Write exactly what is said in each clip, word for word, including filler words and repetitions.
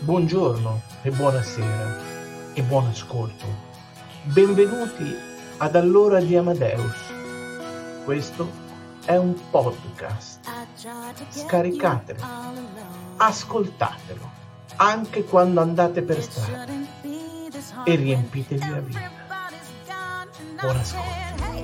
Buongiorno e buonasera e buon ascolto. Benvenuti ad All'ora di Amadeus. Questo è un podcast. Scaricatelo, ascoltatelo, anche quando andate per strada e riempitevi la vita. Buon ascolto.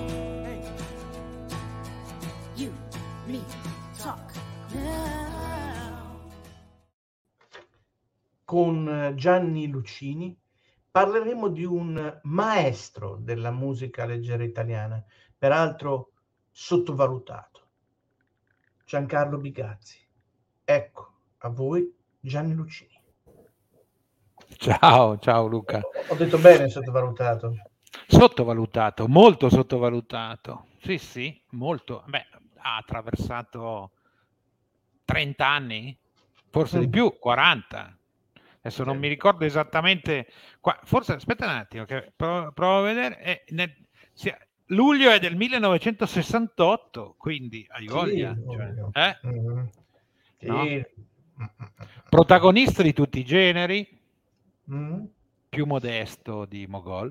Con Gianni Lucini parleremo di un maestro della musica leggera italiana, peraltro sottovalutato, Giancarlo Bigazzi. Ecco, a voi Gianni Lucini. Ciao, ciao Luca. Ho detto bene sottovalutato? Sottovalutato, molto sottovalutato. Sì, sì, molto. Beh, ha attraversato trenta anni, forse di più, quaranta. Adesso non mi ricordo esattamente, qua, forse aspetta un attimo, che provo, provo a vedere. È nel, sia, luglio è del millenovecentosessantotto, quindi hai voglia. Sì, Cioè, ovvio. eh? Mm-hmm. Sì. No? Protagonista di tutti i generi, mm-hmm. più modesto di Mogol.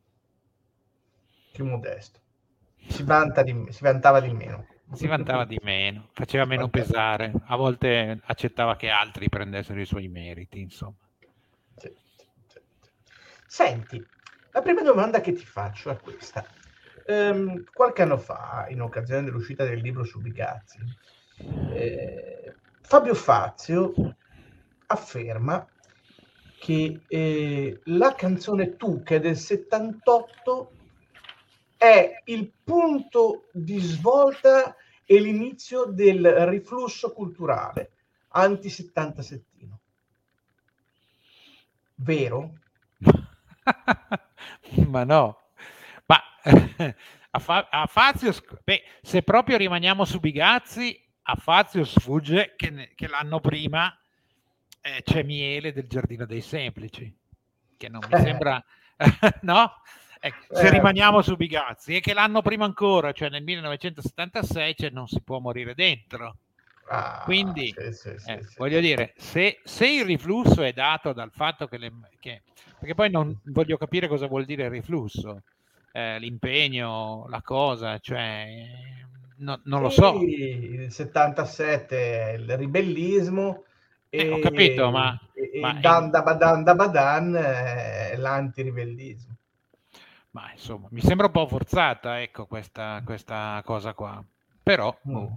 Più modesto. Si, vanta di, si vantava di meno. Si vantava di meno, faceva meno pesare, a volte accettava che altri prendessero i suoi meriti, insomma. Sì, sì, sì. Senti, la prima domanda che ti faccio è questa. Um, qualche anno fa, in occasione dell'uscita del libro su Bigazzi, eh, Fabio Fazio afferma che eh, la canzone Tu, che è del settantotto, è il punto di svolta e l'inizio del riflusso culturale anti-settantasettino. Vero? Ma no, ma a, Fa- a Fazio, beh, se proprio rimaniamo su Bigazzi, a Fazio sfugge che, ne- che l'anno prima eh, c'è Miele del Giardino dei Semplici, che non mi sembra, no? Ecco, se rimaniamo su Bigazzi, e che l'anno prima ancora, cioè nel millenovecentosettantasei, cioè non si può morire dentro. Ah, Quindi, sì, sì, sì, eh, sì. voglio dire, se, se il riflusso è dato dal fatto che, le, che perché poi non voglio capire cosa vuol dire il riflusso, eh, l'impegno, la cosa, cioè no, non sì, lo so. Il settantasette è il ribellismo e, Eh, ho capito, ma, e, e ma Dan in, da Badan da Badan è l'antiribellismo. ma insomma, mi sembra un po' forzata, ecco, questa, questa cosa qua. Però, Mm. oh,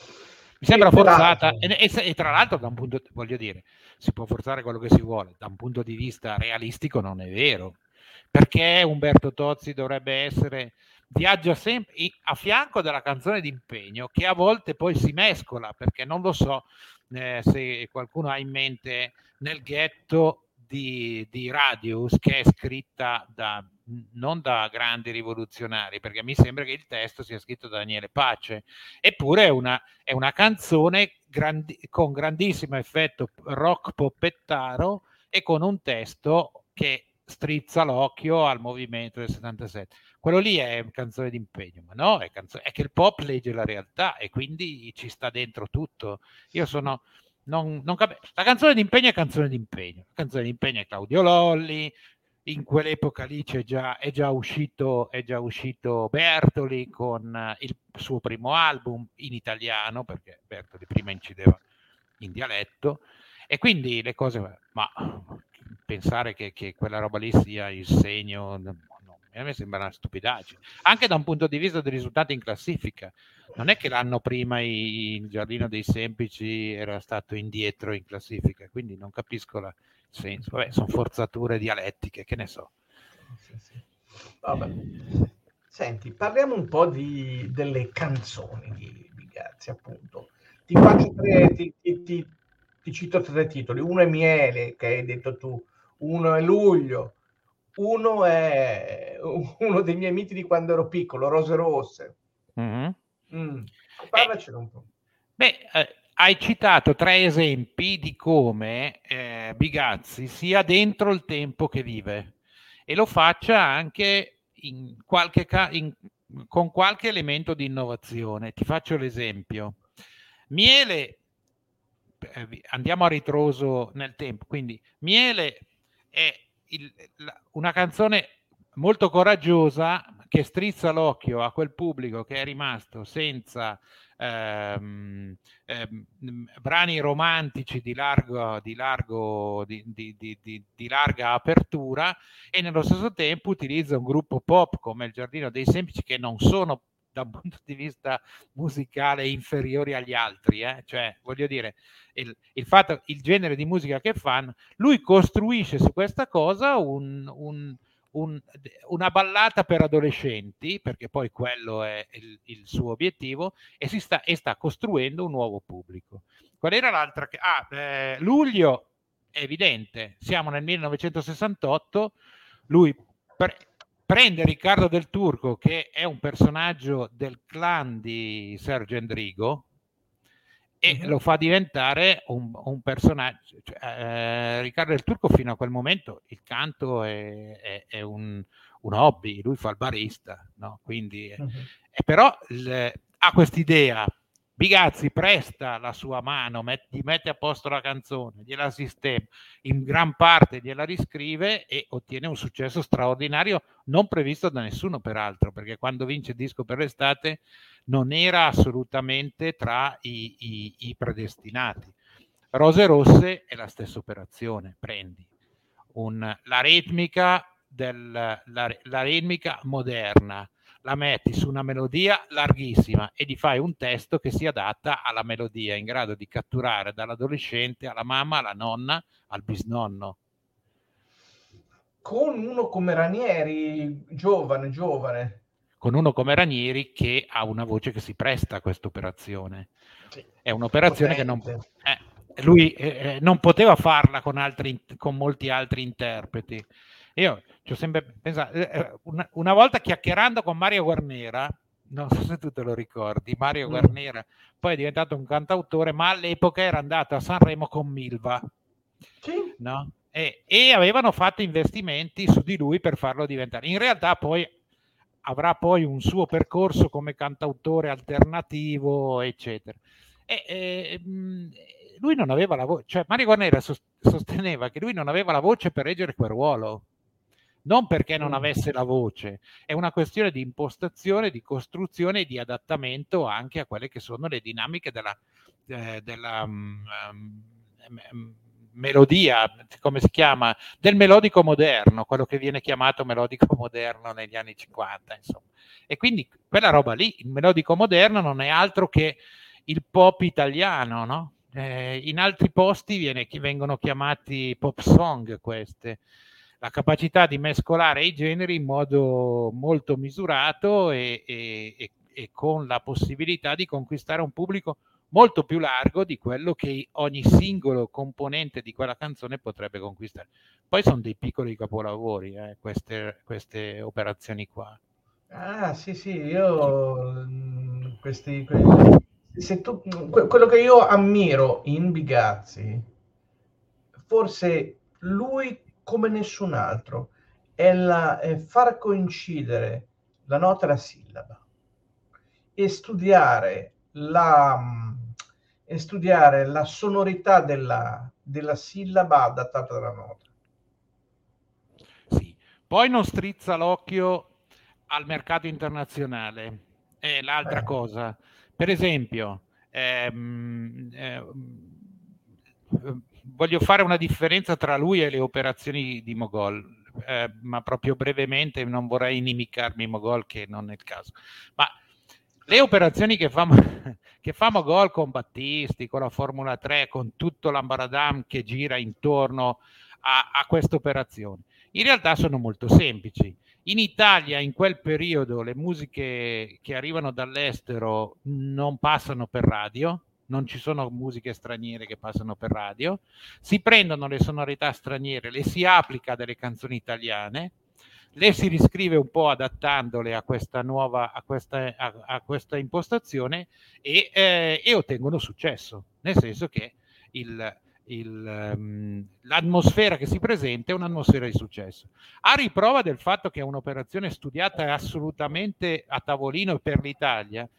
mi sembra E forzata, peraltro, e, e, e tra l'altro, da un punto, voglio dire, si può forzare quello che si vuole, da un punto di vista realistico non è vero. Perché Umberto Tozzi dovrebbe essere, viaggia sempre a fianco della canzone d'impegno, che a volte poi si mescola, perché non lo so eh, se qualcuno ha in mente Nel ghetto di, di Radius, che è scritta da, non da grandi rivoluzionari, perché mi sembra che il testo sia scritto da Daniele Pace, eppure è una, è una canzone grandi, con grandissimo effetto rock poppettaro e con un testo che strizza l'occhio al movimento del settantasette. Quello lì è canzone d'impegno, ma no, è, canzone, è che il pop legge la realtà e quindi ci sta dentro tutto. Io sono... Non, non cap- la canzone d'impegno è canzone d'impegno. La canzone d'impegno è Claudio Lolli, in quell'epoca lì c'è già, è, già uscito, è già uscito Bertoli con il suo primo album in italiano, perché Bertoli prima incideva in dialetto, e quindi le cose, ma pensare che, che quella roba lì sia il segno, no, a me sembra una stupidaggine, anche da un punto di vista dei risultati in classifica. Non è che l'anno prima il Giardino dei Semplici era stato indietro in classifica, quindi non capisco la senso. Vabbè, sono forzature dialettiche, che ne so. sì, sì. Vabbè. Senti, parliamo un po' di, delle canzoni di Bigazzi, appunto. Ti faccio tre, ti, ti, ti, ti cito tre titoli. Uno è Miele, che hai detto tu, uno è Luglio, uno è uno dei miei miti di quando ero piccolo, Rose Rosse. Mm-hmm. Mm. Parlacene un po'. Beh, eh, hai citato tre esempi di come eh, Bigazzi sia dentro il tempo che vive e lo faccia anche in qualche ca- in, con qualche elemento di innovazione. Ti faccio l'esempio. Miele eh, andiamo a ritroso nel tempo. Quindi Miele è il, la, una canzone molto coraggiosa che strizza l'occhio a quel pubblico che è rimasto senza ehm, ehm, brani romantici di largo, di, largo di, di, di, di, di larga apertura, e nello stesso tempo utilizza un gruppo pop come il Giardino dei Semplici, che non sono da un punto di vista musicale inferiori agli altri, eh? Cioè, voglio dire, il, il fatto, il genere di musica che fanno, lui costruisce su questa cosa un, un, un, una ballata per adolescenti, perché poi quello è il, il suo obiettivo, e, si sta, e sta costruendo un nuovo pubblico. Qual era l'altra? Che, ah, eh, Luglio, è evidente, siamo nel millenovecentosessantotto, lui pre- prende Riccardo del Turco, che è un personaggio del clan di Sergio Endrigo, e uh-huh. lo fa diventare un, un personaggio. Cioè, eh, Riccardo del Turco fino a quel momento il canto è, è, è un, un hobby, lui fa il barista, no? Quindi, uh-huh. eh, però il, ha quest'idea. Bigazzi presta la sua mano, met, gli mette a posto la canzone, gliela sistema, in gran parte gliela riscrive e ottiene un successo straordinario, non previsto da nessuno peraltro, perché quando vince il disco per l'estate non era assolutamente tra i, i, i predestinati. Rose Rosse è la stessa operazione, prendi un, la ritmica del, la, la ritmica moderna, la metti su una melodia larghissima e gli fai un testo che si adatta alla melodia, in grado di catturare dall'adolescente alla mamma, alla nonna, al bisnonno. Con uno come Ranieri, giovane, giovane. Con uno come Ranieri che ha una voce che si presta a questa operazione. Sì, è un'operazione potente. Che non... Eh, lui eh, non poteva farla con, altri, con molti altri interpreti. Io ci ho sempre pensato, eh, una, una volta chiacchierando con Mario Guarnera, non so se tu te lo ricordi, Mario mm. Guarnera poi è diventato un cantautore, ma all'epoca era andato a Sanremo con Milva, sì. no? E, e avevano fatto investimenti su di lui per farlo diventare. In realtà poi avrà poi un suo percorso come cantautore alternativo, eccetera. E, e lui non aveva la voce, cioè Mario Guarnera sosteneva che lui non aveva la voce per reggere quel ruolo. Non perché non avesse la voce, è una questione di impostazione, di costruzione e di adattamento anche a quelle che sono le dinamiche della, eh, della um, um, melodia, come si chiama, del melodico moderno, quello che viene chiamato melodico moderno negli anni cinquanta, insomma. E quindi quella roba lì, il melodico moderno non è altro che il pop italiano, no? Eh, in altri posti viene, vengono chiamati pop song queste. La capacità di mescolare i generi in modo molto misurato e, e, e con la possibilità di conquistare un pubblico molto più largo di quello che ogni singolo componente di quella canzone potrebbe conquistare. Poi sono dei piccoli capolavori, eh, queste, queste operazioni qua. Ah, sì, sì, io questi, questi se tu, quello che io ammiro in Bigazzi, forse lui come nessun altro, è, la, è far coincidere la nota e la sillaba e studiare la, e studiare la sonorità della, della sillaba adattata dalla nota. Sì, poi non strizza l'occhio al mercato internazionale, è l'altra eh. cosa. Per esempio, ehm, ehm, voglio fare una differenza tra lui e le operazioni di Mogol, eh, ma proprio brevemente, non vorrei inimicarmi Mogol, che non è il caso. Ma le operazioni che fa, che fa Mogol con Battisti, con la Formula tre, con tutto l'ambaradam che gira intorno a, a questa operazione, in realtà sono molto semplici. In Italia in quel periodo le musiche che arrivano dall'estero non passano per radio, non ci sono musiche straniere che passano per radio, si prendono le sonorità straniere, le si applica a delle canzoni italiane, le si riscrive un po' adattandole a questa nuova, a questa, a, a questa impostazione e, eh, e ottengono successo, nel senso che il Il, um, l'atmosfera che si presenta è un'atmosfera di successo, a riprova del fatto che è un'operazione studiata assolutamente a tavolino per l'Italia.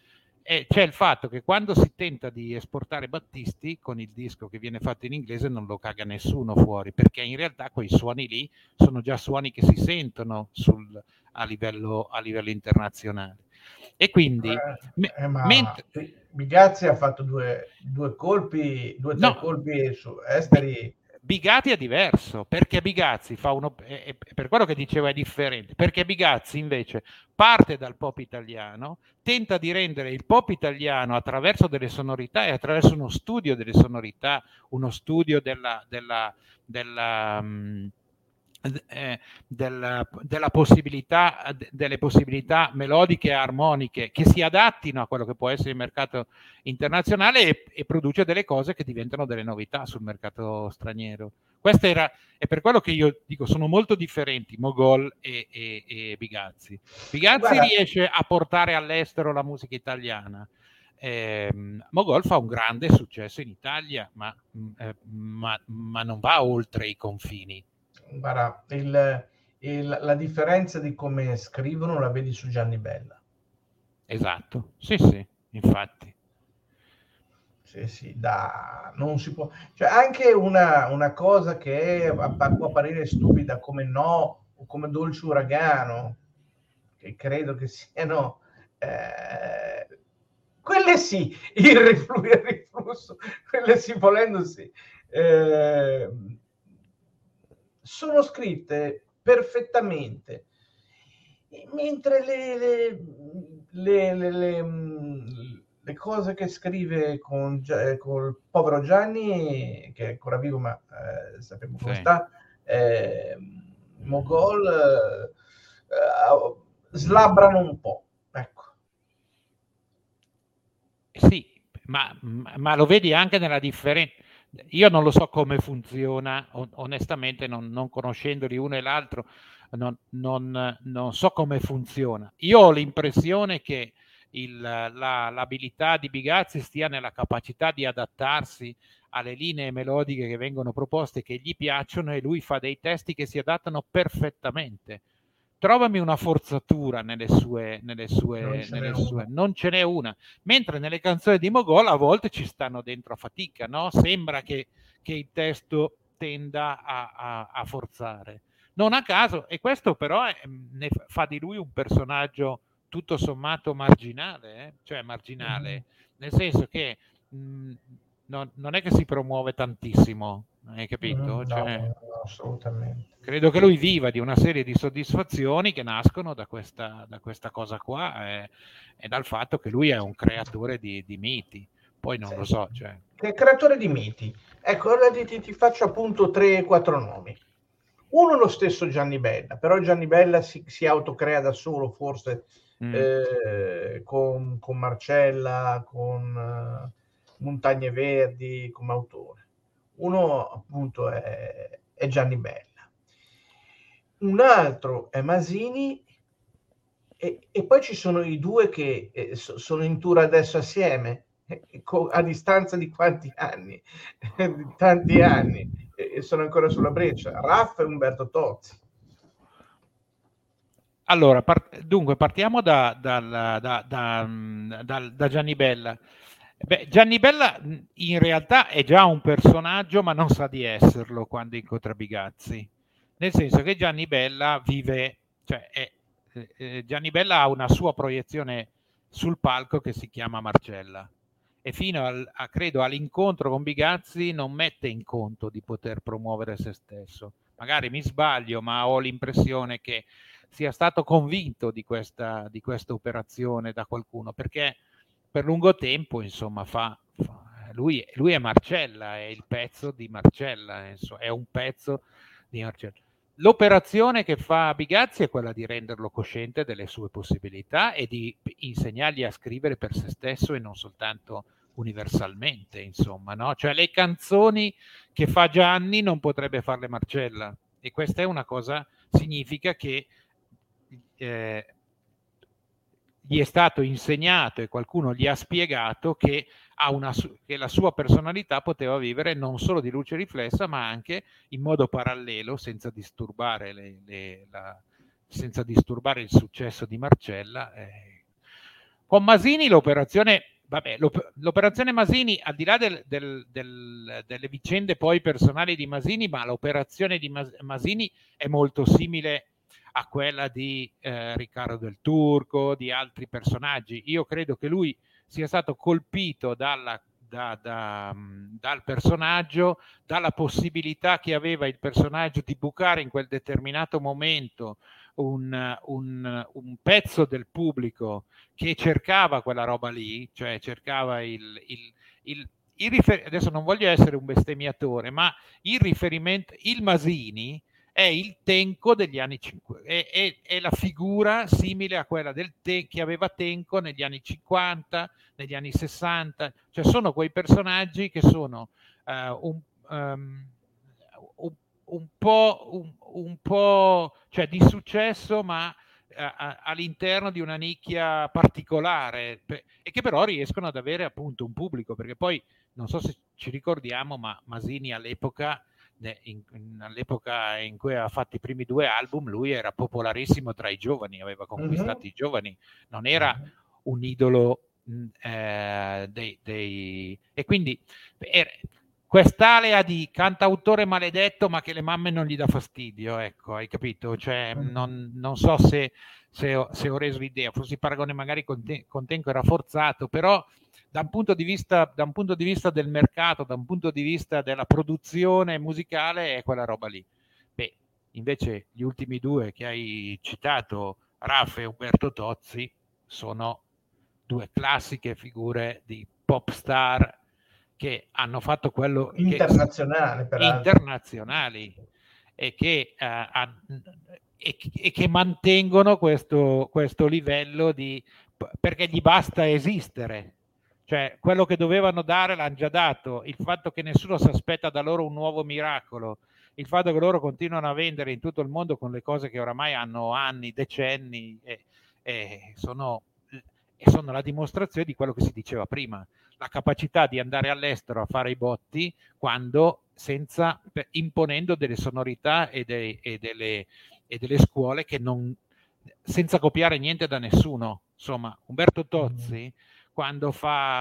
e c'è il fatto che quando si tenta di esportare Battisti con il disco che viene fatto in inglese non lo caga nessuno fuori, perché in realtà quei suoni lì sono già suoni che si sentono sul, a, livello, a livello internazionale. E quindi me, eh, ma mentre, Bigazzi ha fatto due, due colpi, due o tre no, colpi su esteri. Bigatti è diverso, perché Bigazzi fa uno, è, è per quello che dicevo è differente, perché Bigazzi invece parte dal pop italiano, tenta di rendere il pop italiano attraverso delle sonorità e attraverso uno studio delle sonorità, uno studio della, della, della um, Eh, della, della possibilità, delle possibilità melodiche e armoniche che si adattino a quello che può essere il mercato internazionale e, e produce delle cose che diventano delle novità sul mercato straniero. Questo era, è per quello che io dico, sono molto differenti Mogol e, e, e Bigazzi. Bigazzi Guarda, riesce a portare all'estero la musica italiana. Eh, Mogol fa un grande successo in Italia, ma, eh, ma, ma non va oltre i confini. Guarda, il, il, la differenza di come scrivono la vedi su Gianni Bella. Esatto, sì, sì, infatti. Sì, sì, da, non si può. Cioè, anche una, una cosa che è, può apparire stupida come No o come Dolce Uragano, che credo che siano, eh, quelle sì, il riflusso, il riflusso, quelle sì, volendo sì. Eh, sono scritte perfettamente, mentre le, le, le, le, le, le cose che scrive con, con il povero Gianni, che è ancora vivo ma eh, sappiamo come sì. sta, eh, Mogol, eh, slabrano un po', ecco. Sì, ma, ma lo vedi anche nella differenza. Io non lo so come funziona, onestamente, non, non conoscendoli uno e l'altro, non, non, non so come funziona. Io ho l'impressione che il, la, l'abilità di Bigazzi stia nella capacità di adattarsi alle linee melodiche che vengono proposte, che gli piacciono, e lui fa dei testi che si adattano perfettamente. Trovami una forzatura nelle sue, nelle sue, non, ce nelle sue non ce n'è una, mentre nelle canzoni di Mogol a volte ci stanno dentro a fatica, no? Sembra che, che il testo tenda a, a, a forzare, non a caso, e questo però è, ne fa di lui un personaggio tutto sommato marginale, eh? Cioè marginale, mm-hmm. Nel senso che mh, non, non è che si promuove tantissimo, hai capito? Mm, cioè, no, no, assolutamente. Credo che lui viva di una serie di soddisfazioni che nascono da questa, da questa cosa qua e, e dal fatto che lui è un creatore di, di miti. Poi non sì. lo so. Cioè... Che creatore di miti. Ecco, ora ti, ti faccio appunto tre quattro nomi. Uno lo stesso Gianni Bella, però Gianni Bella si, si autocrea da solo, forse mm. eh, con, con Marcella, con uh, Montagne Verdi come autore. Uno appunto è, è Gianni Bella. Un altro è Masini e, e poi ci sono i due che eh, sono in tour adesso assieme, eh, a distanza di quanti anni? Di tanti anni, e sono ancora sulla breccia. Raff e Umberto Tozzi. Allora, part- dunque partiamo da, da, da, da, da Gianni Bella. Beh, Gianni Bella in realtà è già un personaggio, ma non sa di esserlo quando incontra Bigazzi. Nel senso che Gianni Bella vive, cioè è, eh, Gianni Bella ha una sua proiezione sul palco che si chiama Marcella e fino al, a, credo all'incontro con Bigazzi non mette in conto di poter promuovere se stesso. Magari mi sbaglio, ma ho l'impressione che sia stato convinto di questa, di questa operazione da qualcuno, perché per lungo tempo, insomma, fa, fa lui, lui è Marcella, è il pezzo di Marcella, insomma, è un pezzo di Marcella. L'operazione che fa Bigazzi è quella di renderlo cosciente delle sue possibilità e di insegnargli a scrivere per se stesso e non soltanto universalmente, insomma, no? Cioè le canzoni che fa Gianni non potrebbe farle Marcella, e questa è una cosa, significa che eh, gli è stato insegnato e qualcuno gli ha spiegato che, ha una, che la sua personalità poteva vivere non solo di luce riflessa, ma anche in modo parallelo, senza disturbare, le, le, la, senza disturbare il successo di Marcella. Eh, con Masini l'operazione, vabbè, l'op- l'operazione Masini, al di là del, del, del, delle vicende poi personali di Masini, ma l'operazione di Mas- Masini è molto simile a quella di eh, Riccardo del Turco, di altri personaggi. Io credo che lui sia stato colpito dalla, da, da, dal personaggio, dalla possibilità che aveva il personaggio di bucare in quel determinato momento un, un, un pezzo del pubblico che cercava quella roba lì, cioè cercava il, il, il, il rifer- adesso non voglio essere un bestemmiatore, ma il riferimento, il Masini è il Tenco degli anni cinquanta, è, è, è la figura simile a quella del te- che aveva Tenco negli anni cinquanta, negli anni sessanta, cioè sono quei personaggi che sono uh, un, um, un, un po', un, un po' cioè di successo, ma a, all'interno di una nicchia particolare, pe- e che però riescono ad avere appunto un pubblico, perché poi non so se ci ricordiamo, ma Masini all'epoca in, in, all'epoca in cui aveva fatto i primi due album, lui era popolarissimo tra i giovani, aveva conquistato mm-hmm. i giovani, non era un idolo eh, dei, dei... e quindi era quest'alea di cantautore maledetto ma che le mamme non gli dà fastidio, ecco, hai capito? Cioè, mm-hmm. non, non so se, se, ho, se ho reso l'idea, forse il paragone magari con, te, con Tenco era forzato, però da un punto di vista, da un punto di vista del mercato, da un punto di vista della produzione musicale, è quella roba lì. Beh, invece gli ultimi due che hai citato, Raff e Umberto Tozzi, sono due classiche figure di pop star che hanno fatto quello internazionale, che, peraltro. internazionali e che, uh, ha, e, e che mantengono questo, questo livello di, perché gli basta esistere, cioè quello che dovevano dare l'hanno già dato, il fatto che nessuno si aspetta da loro un nuovo miracolo, il fatto che loro continuano a vendere in tutto il mondo con le cose che oramai hanno anni, decenni e, e sono, e sono la dimostrazione di quello che si diceva prima, la capacità di andare all'estero a fare i botti quando senza, imponendo delle sonorità e, dei, e, delle, e delle scuole che non, senza copiare niente da nessuno. Insomma, Umberto Tozzi, mm. quando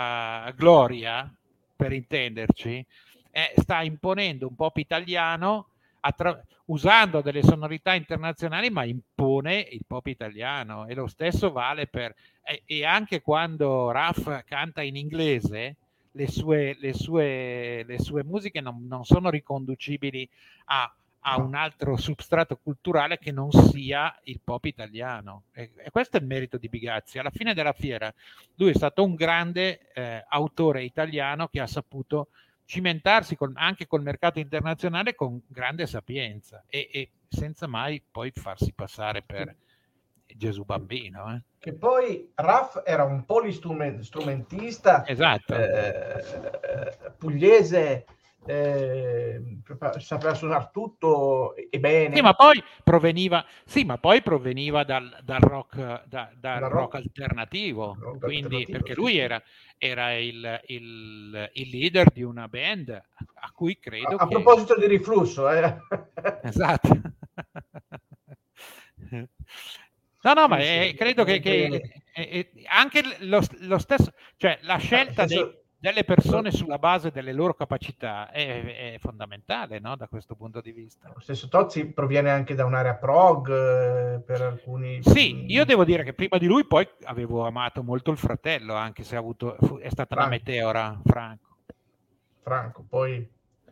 fa Gloria, per intenderci, eh, sta imponendo un pop italiano attra- usando delle sonorità internazionali, ma impone il pop italiano, e lo stesso vale per... E, e anche quando Raff canta in inglese, le sue, le sue, le sue musiche non, non sono riconducibili a, a un altro substrato culturale che non sia il pop italiano. E, e questo è il merito di Bigazzi. Alla fine della fiera lui è stato un grande eh, autore italiano che ha saputo cimentarsi col, anche col mercato internazionale con grande sapienza e, e senza mai poi farsi passare per Gesù bambino. Eh. Che poi Raff era un polistrumentista, esatto. eh, pugliese, eh, sapeva suonare tutto e bene. Sì, ma poi proveniva, sì, ma poi proveniva dal, dal rock, da, dal rock, rock alternativo, rock quindi, alternativo, perché sì, lui sì. era, era il, il, il leader di una band a cui credo a, a che... proposito di riflusso, eh. Esatto. No, no, sì, ma è, sì, credo che, che è, è, anche lo, lo stesso, cioè la scelta senso, dei, delle persone sulla base delle loro capacità è, è fondamentale, no? Da questo punto di vista. Lo stesso Tozzi proviene anche da un'area prog eh, per alcuni... Sì, io devo dire che prima di lui poi avevo amato molto il fratello, anche se ha avuto, è stata Franco. Una meteora, Franco. Franco, poi...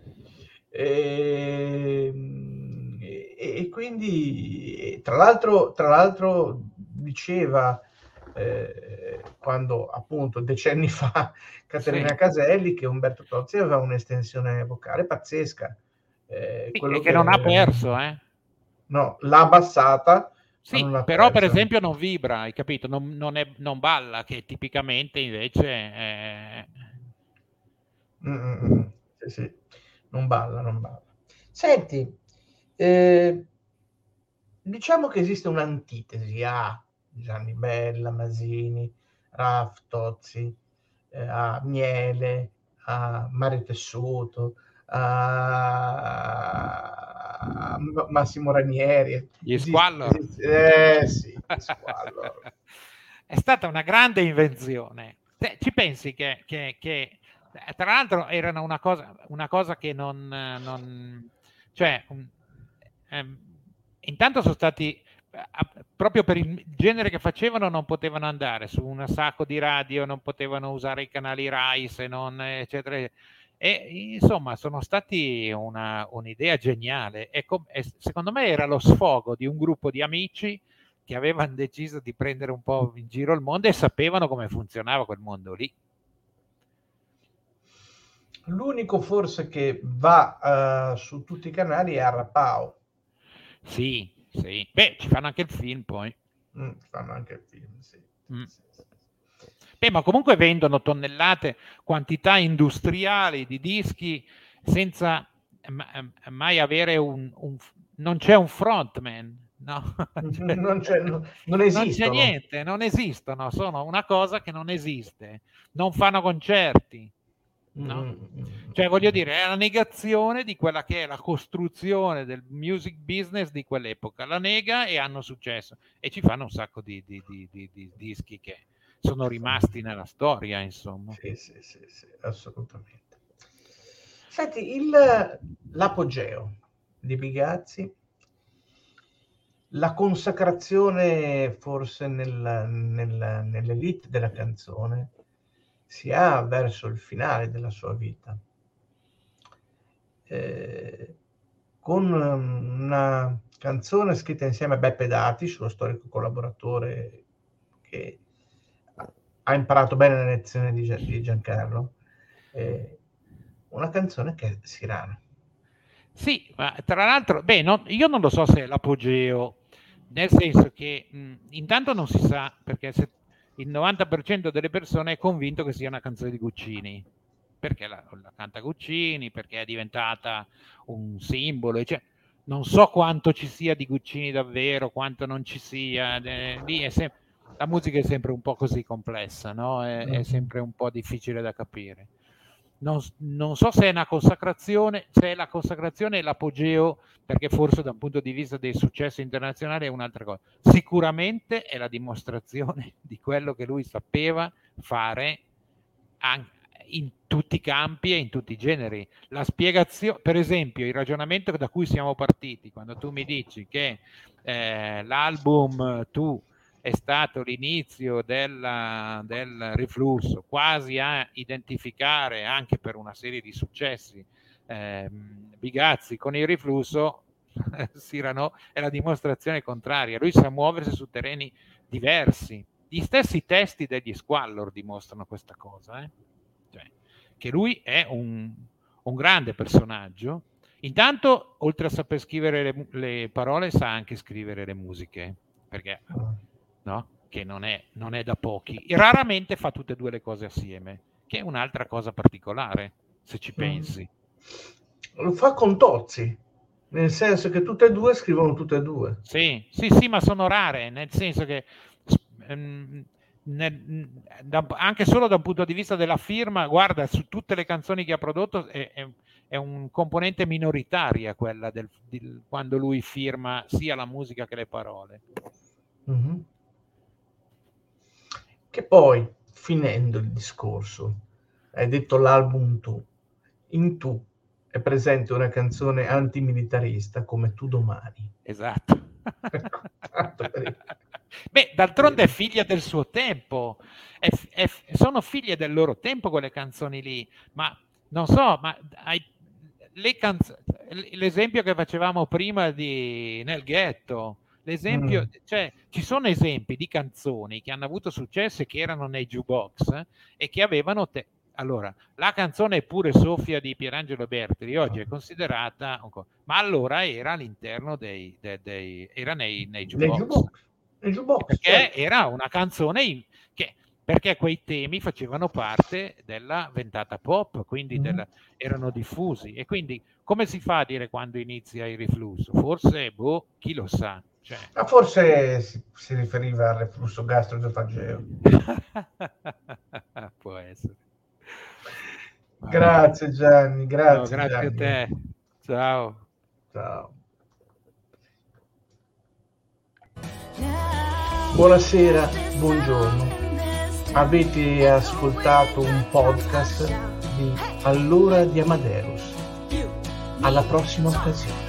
E, e quindi tra l'altro, tra l'altro diceva eh, quando appunto decenni fa Caterina sì. Caselli che Umberto Tozzi aveva un'estensione vocale pazzesca, eh, sì, quello e che, che non ha perso, eh? No, l'ha abbassata. Sì, però persa. Per esempio non vibra, hai capito? Non, non, è, non balla, che tipicamente invece è... Mm-mm. Sì, sì. Non balla, non balla. Senti, eh, diciamo che esiste un'antitesi a Gianni Bella, Masini, Raff, Tozzi, eh, a Miele, a Mario Tessuto, a Massimo Ranieri. Gli Squallor. Eh sì, gli Squallor. è stata una grande invenzione. Se ci pensi che, che, che tra l'altro erano una cosa, una cosa che non, non cioè um, um, intanto sono stati uh, proprio per il genere che facevano non potevano andare su un sacco di radio, non potevano usare i canali Rai se non eccetera, e insomma sono stati una, un'idea geniale e, com- e secondo me era lo sfogo di un gruppo di amici che avevano deciso di prendere un po' in giro il mondo e sapevano come funzionava quel mondo lì. L'unico forse che va uh, su tutti i canali è Arrapao. Sì, sì. Beh, ci fanno anche il film poi. Mm, fanno anche il film, sì. Mm. sì, sì. Beh, ma comunque vendono tonnellate, quantità industriali di dischi senza mai avere un... un non c'è un frontman. No, cioè, non, c'è, no, non esistono. Non c'è niente, non esistono, sono una cosa che non esiste, non fanno concerti, no? Mm-hmm. Cioè voglio dire, è la negazione di quella che è la costruzione del music business di quell'epoca, la nega e hanno successo e ci fanno un sacco di, di, di, di, di dischi che sono rimasti nella storia, insomma. Sì, sì, sì, sì, assolutamente. Senti, il, l'apogeo di Bigazzi, la consacrazione forse nel, nel, nell'elite della canzone si ha verso il finale della sua vita, eh, con una canzone scritta insieme a Beppe Dati, suo storico collaboratore che ha imparato bene le lezioni di, di Giancarlo, eh, una canzone che è Sirano. Sì, ma tra l'altro, beh, no, io non lo so se è l'apogeo, nel senso che mh, intanto non si sa, perché se il novanta per cento delle persone è convinto che sia una canzone di Guccini, perché la, la canta Guccini, perché è diventata un simbolo, cioè, non so quanto ci sia di Guccini davvero, quanto non ci sia, eh, lì è sem- la musica è sempre un po' così complessa, no? È, è sempre un po' difficile da capire. Non, non so se è una consacrazione, se è la consacrazione e l'apogeo, perché forse da un punto di vista dei successi internazionali è un'altra cosa. Sicuramente è la dimostrazione di quello che lui sapeva fare anche in tutti i campi e in tutti i generi. La spiegazione, per esempio, il ragionamento da cui siamo partiti, quando tu mi dici che eh, l'album Tu è stato l'inizio della, del riflusso, quasi a identificare anche per una serie di successi eh, Bigazzi con il riflusso, Cyrano è la dimostrazione contraria. Lui sa muoversi su terreni diversi. Gli stessi testi degli Squallor dimostrano questa cosa, eh? Cioè, che lui è un, un grande personaggio. Intanto, oltre a saper scrivere le, le parole, sa anche scrivere le musiche, perché no? Che non è, non è da pochi. E raramente fa tutte e due le cose assieme, che è un'altra cosa particolare, se ci pensi. Lo fa con Tozzi, nel senso che tutte e due scrivono tutte e due. Sì, sì, sì, ma sono rare, nel senso che ehm, nel, da, anche solo da un punto di vista della firma, guarda, su tutte le canzoni che ha prodotto è, è, è un componente minoritaria quella del, di, quando lui firma sia la musica che le parole. Mm-hmm. Che poi, finendo il discorso, hai detto l'album Tu. In Tu è presente una canzone antimilitarista come Tu domani. Esatto. Beh, d'altronde è figlia del suo tempo, è, è, sono figlie del loro tempo quelle canzoni lì, ma non so, ma hai, le canzoni, l'esempio che facevamo prima di Nel Ghetto, l'esempio, mm. cioè ci sono esempi di canzoni che hanno avuto successo e che erano nei jukebox eh, e che avevano te- allora, la canzone Pure Soffia di Pierangelo Bertoli oggi è considerata, ma allora era all'interno dei, dei, dei era nei, nei jukebox. Nei jukebox, perché certo. Era una canzone in, che, perché quei temi facevano parte della ventata pop, quindi mm-hmm. della, erano diffusi. E quindi come si fa a dire quando inizia il riflusso? Forse, boh, chi lo sa. Cioè... Ma forse si, si riferiva al reflusso gastroesofageo. Può essere. Grazie Gianni, grazie. No, grazie Gianni. a te. Ciao. Ciao. Buonasera, buongiorno. Avete ascoltato un podcast di All'ora di Amadeus. Alla prossima occasione.